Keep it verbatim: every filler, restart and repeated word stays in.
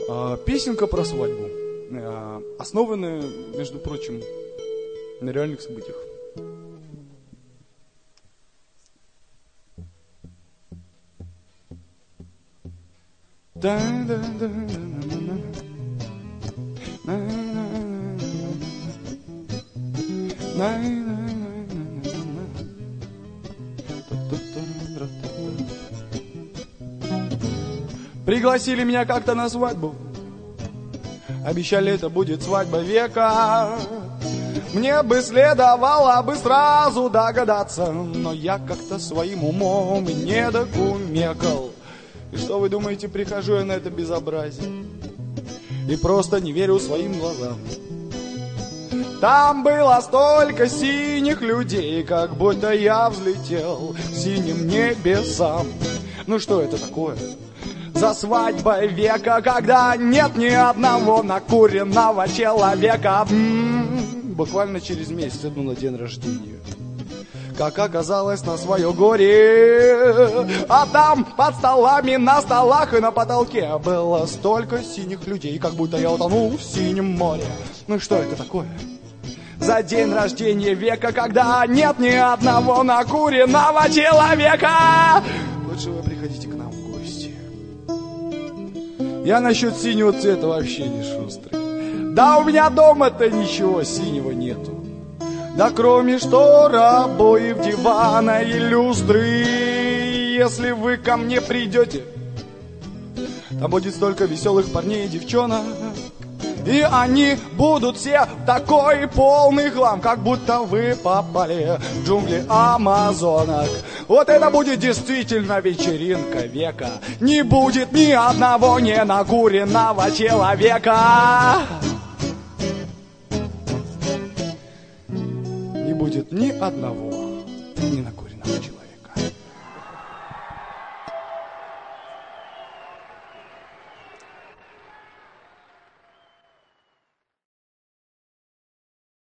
Песенка про свадьбу, основанная, между прочим, на реальных событиях. Пригласили меня как-то на свадьбу. Обещали, это будет свадьба века. Мне бы следовало бы сразу догадаться, но я как-то своим умом не докумекал. И что вы думаете, прихожу я на это безобразие и просто не верю своим глазам. Там было столько синих людей, как будто я взлетел к синим небесам. Ну что это такое? За свадьбой века, когда нет ни одного накуренного человека. М-м-м, буквально через месяц иду на день рождения. Как оказалось, на свое горе. А там под столами, на столах и на потолке было столько синих людей, как будто я утонул в синем море. Ну что это такое? За день рождения века, когда нет ни одного накуренного человека. Лучше вы приходите к нам в гости. Я насчет синего цвета вообще не шустрый. Да у меня дома-то ничего синего нету. Да кроме штор, обоев, дивана и люстры. Если вы ко мне придете, там будет столько веселых парней и девчонок. И они будут все такой полный хлам, как будто вы попали в джунгли Амазонок. Вот это будет действительно вечеринка века. Не будет ни одного ненакуренного человека. Не будет ни одного ненакуренного человека.